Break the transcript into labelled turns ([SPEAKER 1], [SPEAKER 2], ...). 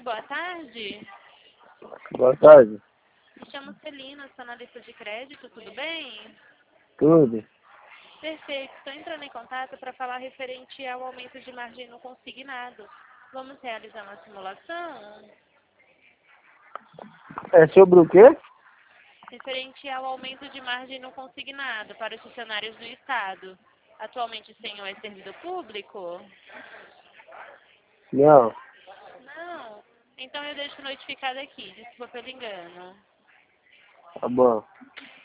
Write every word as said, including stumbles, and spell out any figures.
[SPEAKER 1] Oi, boa tarde.
[SPEAKER 2] Boa tarde.
[SPEAKER 1] Me chamo Celina, sou analista de crédito, tudo bem?
[SPEAKER 2] Tudo?
[SPEAKER 1] Perfeito, estou entrando em contato para falar referente ao aumento de margem no consignado. Vamos realizar uma simulação?
[SPEAKER 2] É sobre o quê?
[SPEAKER 1] Referente ao aumento de margem no consignado para os funcionários do Estado. Atualmente o senhor é servidor público?
[SPEAKER 2] Não.
[SPEAKER 1] Não. Então eu deixo notificado aqui, desculpa pelo engano.
[SPEAKER 2] Tá bom.